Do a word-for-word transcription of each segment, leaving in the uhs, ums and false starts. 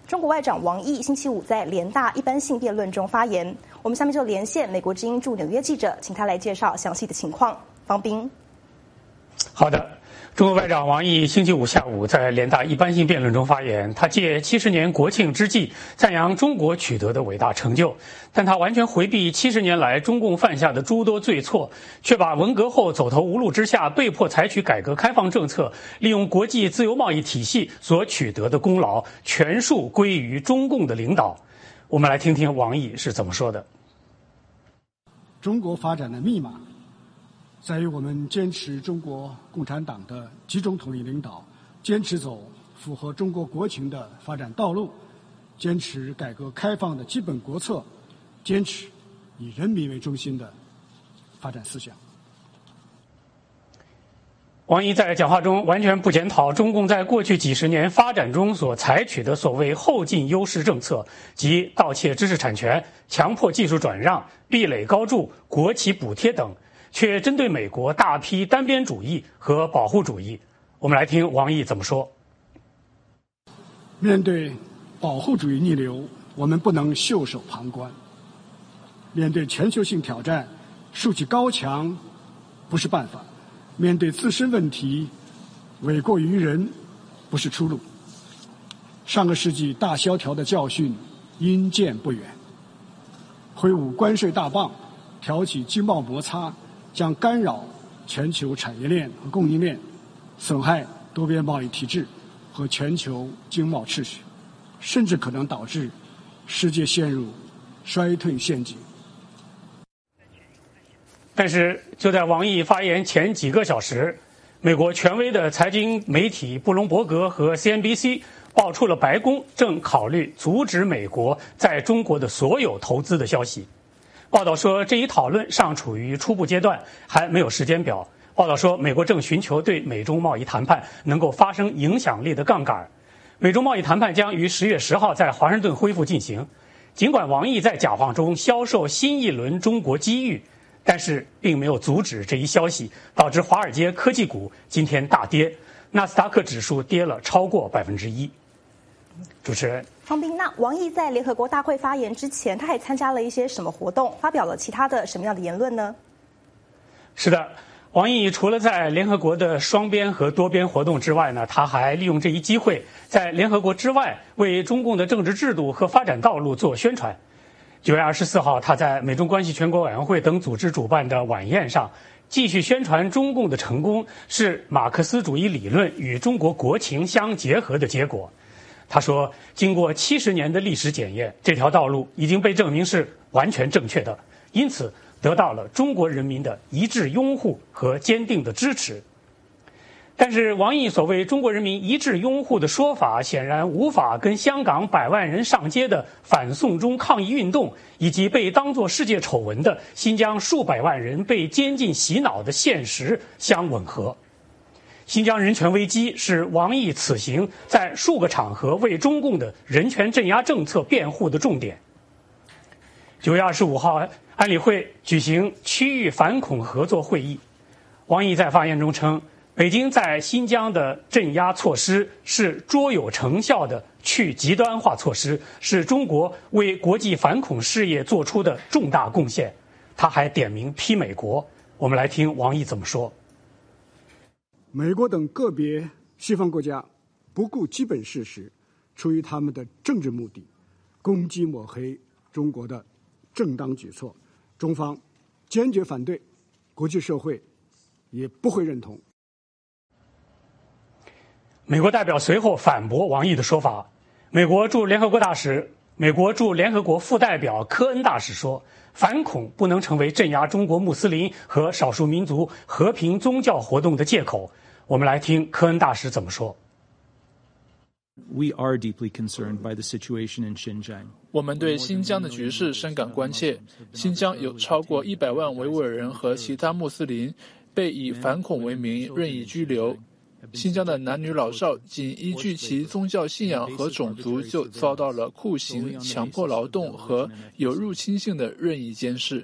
中国外长王毅星期五在联大一般性辩论中发言。我们下面就连线美国之音驻纽约记者，请他来介绍详细的情况。方斌， 好的。中国外长王毅星期五下午在联大一般性辩论中发言，他借七十年国庆之际赞扬中国取得的伟大成就，但他完全回避七十年来中共犯下的诸多罪错，却把文革后走投无路之下被迫采取改革开放政策，利用国际自由贸易体系所取得的功劳全数归于中共的领导。我们来听听王毅是怎么说的。 中国发展的密码在于我们坚持中国共产党的集中统一领导，坚持走符合中国国情的发展道路，坚持改革开放的基本国策，坚持以人民为中心的发展思想。 王毅在讲话中完全不检讨中共在过去几十年发展中所采取的所谓后进优势政策，即盗窃知识产权、强迫技术转让、壁垒高筑、国企补贴等，却针对美国大批单边主义和保护主义。我们来听王毅怎么说。 面对保护主义逆流，我们不能袖手旁观。面对全球性挑战，竖起高墙不是办法。面对自身问题，诿过于人不是出路。上个世纪大萧条的教训因见不远，挥舞关税大棒，挑起经贸摩擦，将干扰全球产业链和供应链，损害多边贸易体制和全球经贸秩序，甚至可能导致世界陷入衰退陷阱。 但是就在王毅发言前几个小时，美国权威的财经媒体布隆伯格和 C N B C 爆出了白宫正考虑阻止美国在中国的所有投资的消息。报道说，这一讨论尚处于初步阶段，还没有时间表。报道说，美国正寻求对美中贸易谈判能够发生影响力的杠杆。美中贸易谈判将于十月十号在华盛顿恢复进行。尽管王毅在讲话中销售新一轮中国机遇，但是并没有阻止这一消息，导致华尔街科技股今天大跌，纳斯达克指数跌了超过百分之一。主持人方斌，那王毅在联合国大会发言之前，他还参加了一些什么活动，发表了其他的什么样的言论呢？ 是的，王毅除了在联合国的双边和多边活动之外呢，他还利用这一机会在联合国之外为中共的政治制度和发展道路做宣传。九月二十四号，他在美中关系全国委员会等组织主办的晚宴上，继续宣传中共的成功是马克思主义理论与中国国情相结合的结果。他说，经过七十年的历史检验，这条道路已经被证明是完全正确的，因此得到了中国人民的一致拥护和坚定的支持。但是王毅所谓中国人民一致拥护的说法，显然无法跟香港百万人上街的反送中抗议运动，以及被当作世界丑闻的新疆数百万人被监禁洗脑的现实相吻合。新疆人权危机是王毅此行在数个场合为中共的人权镇压政策辩护的重点。九月二十五号，安理会举行区域反恐合作会议，王毅在发言中称，北京在新疆的镇压措施是卓有成效的去极端化措施，是中国为国际反恐事业做出的重大贡献。他还点名批美国，我们来听王毅怎么说。 美国等个别西方国家不顾基本事实，出于他们的政治目的，攻击抹黑中国的正当举措，中方坚决反对，国际社会也不会认同。 美国代表随后反驳王毅的说法。美国驻联合国大使、美国驻联合国副代表科恩大使说，反恐不能成为镇压中国穆斯林和少数民族和平宗教活动的借口。我们来听科恩大使怎么说。 We are deeply concerned by the situation in Xinjiang. 我们对新疆的局势深感关切。新疆有超过一百万维吾尔人和其他穆斯林被以反恐为名任意拘留。新疆的男女老少仅依据其宗教信仰和种族就遭到了酷刑、强迫劳动和有入侵性的任意监视。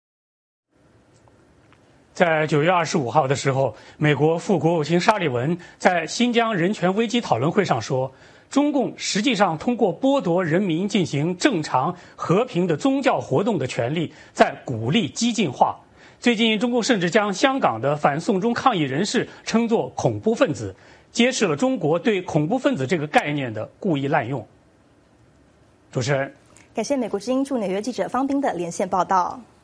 在九月二十五号的时候，美国副国务卿沙利文在新疆人权危机讨论会上说， 中共实际上通过剥夺人民进行正常和平的宗教活动的权利，在鼓励激进化。最近，中共甚至将香港的反送中抗议人士称作恐怖分子，揭示了中国对恐怖分子这个概念的故意滥用。主持人， 感谢美国之音驻纽约记者方斌的连线报道。